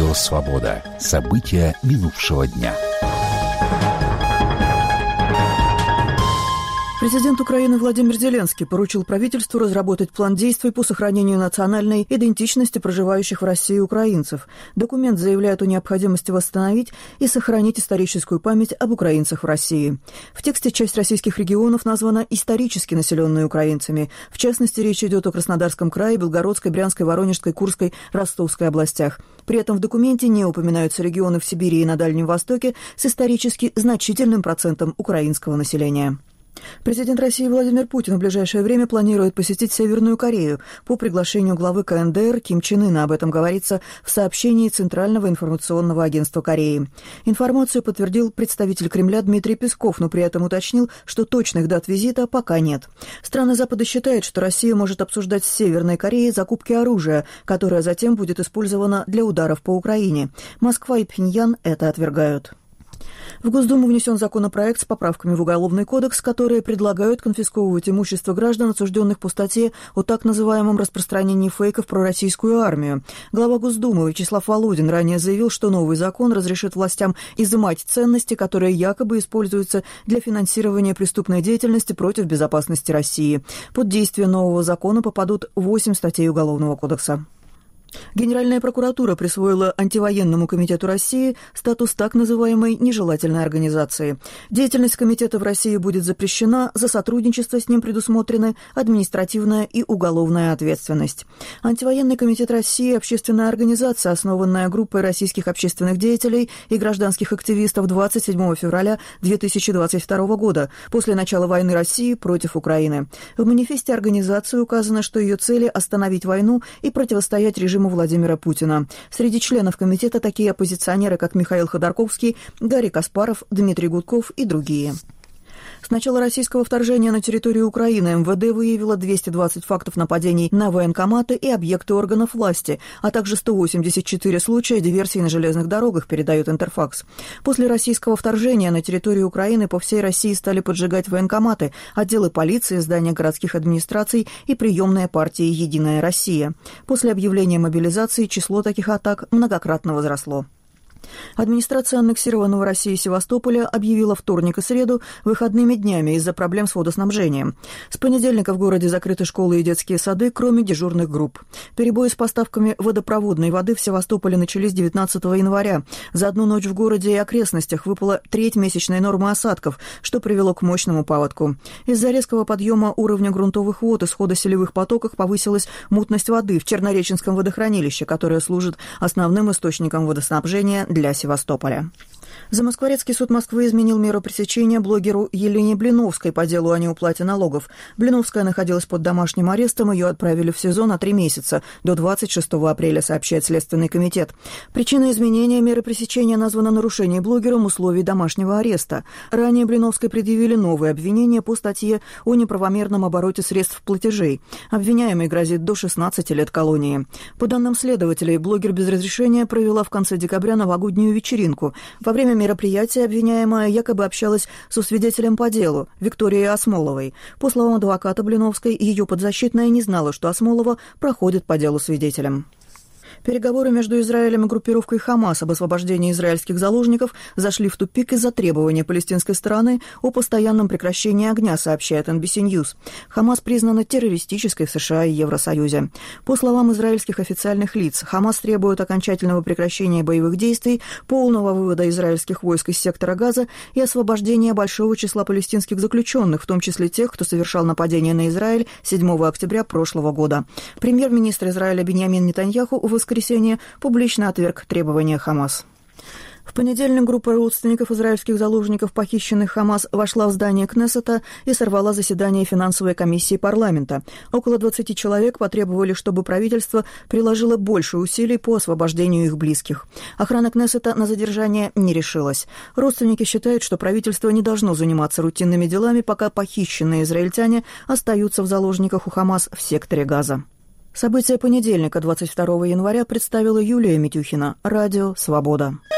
Радио «Свобода». События минувшего дня. Президент Украины Владимир Зеленский поручил правительству разработать план действий по сохранению национальной идентичности проживающих в России украинцев. Документ заявляет о необходимости восстановить и сохранить историческую память об украинцах в России. В тексте часть российских регионов названа исторически населенной украинцами. В частности, речь идет о Краснодарском крае, Белгородской, Брянской, Воронежской, Курской, Ростовской областях. При этом в документе не упоминаются регионы в Сибири и на Дальнем Востоке с исторически значительным процентом украинского населения. Президент России Владимир Путин в ближайшее время планирует посетить Северную Корею по приглашению главы КНДР Ким Чен Ына. Об этом говорится в сообщении Центрального информационного агентства Кореи. Информацию подтвердил представитель Кремля Дмитрий Песков, но при этом уточнил, что точных дат визита пока нет. Страны Запада считают, что Россия может обсуждать с Северной Кореей закупки оружия, которое затем будет использовано для ударов по Украине. Москва и Пхеньян это отвергают. В Госдуму внесен законопроект с поправками в Уголовный кодекс, которые предлагают конфисковывать имущество граждан, осужденных по статье о так называемом распространении фейков про российскую армию. Глава Госдумы Вячеслав Володин ранее заявил, что новый закон разрешит властям изымать ценности, которые якобы используются для финансирования преступной деятельности против безопасности России. Под действие нового закона попадут 8 статей Уголовного кодекса. Генеральная прокуратура присвоила Антивоенному комитету России статус так называемой нежелательной организации. Деятельность комитета в России будет запрещена, за сотрудничество с ним предусмотрены административная и уголовная ответственность. Антивоенный комитет России – общественная организация, основанная группой российских общественных деятелей и гражданских активистов 27 февраля 2022 года, после начала войны России против Украины. В манифесте организации указано, что ее цели – остановить войну и противостоять режиму Владимира Путина. Среди членов комитета такие оппозиционеры, как Михаил Ходорковский, Гарри Каспаров, Дмитрий Гудков и другие. С начала российского вторжения на территорию Украины МВД выявило 220 фактов нападений на военкоматы и объекты органов власти, а также 184 случая диверсий на железных дорогах, передает Интерфакс. После российского вторжения на территорию Украины по всей России стали поджигать военкоматы, отделы полиции, здания городских администраций и приемные партии «Единая Россия». После объявления мобилизации число таких атак многократно возросло. Администрация аннексированного Россией Севастополя объявила вторник и среду выходными днями из-за проблем с водоснабжением. С понедельника в городе закрыты школы и детские сады, кроме дежурных групп. Перебои с поставками водопроводной воды в Севастополе начались 19 января. За одну ночь в городе и окрестностях выпала треть месячной нормы осадков, что привело к мощному паводку. Из-за резкого подъема уровня грунтовых вод и схода селевых потоков повысилась мутность воды в Чернореченском водохранилище, которое служит основным источником водоснабжения для Севастополя. Замоскворецкий суд Москвы изменил меру пресечения блогеру Елене Блиновской по делу о неуплате налогов. Блиновская находилась под домашним арестом, ее отправили в СИЗО на 3 месяца, до 26 апреля, сообщает Следственный комитет. Причиной изменения меры пресечения названо нарушение блогером условий домашнего ареста. Ранее Блиновской предъявили новые обвинения по статье о неправомерном обороте средств платежей. Обвиняемой грозит до 16 лет колонии. По данным следователей, блогер без разрешения провела в конце декабря новогоднюю вечеринку. Во время мероприятия обвиняемая якобы общалась со свидетелем по делу Викторией Осмоловой. По словам адвоката Блиновской, ее подзащитная не знала, что Осмолова проходит по делу свидетелем. Переговоры между Израилем и группировкой «Хамас» об освобождении израильских заложников зашли в тупик из-за требования палестинской стороны о постоянном прекращении огня, сообщает NBC News. «Хамас» признана террористической в США и Евросоюзе. По словам израильских официальных лиц, «Хамас» требует окончательного прекращения боевых действий, полного вывода израильских войск из сектора Газа и освобождения большого числа палестинских заключенных, в том числе тех, кто совершал нападение на Израиль 7 октября прошлого года. Премьер-министр Израиля Биньямин Нетаньяху в воскресенье публично отверг требования Хамас. В понедельник группа родственников израильских заложников, похищенных Хамас, вошла в здание Кнессета и сорвала заседание финансовой комиссии парламента. Около 20 человек потребовали, чтобы правительство приложило больше усилий по освобождению их близких. Охрана Кнессета на задержание не решилась. Родственники считают, что правительство не должно заниматься рутинными делами, пока похищенные израильтяне остаются в заложниках у Хамас в секторе Газа. События понедельника, 22 января, представила Юлия Митюхина. Радио «Свобода».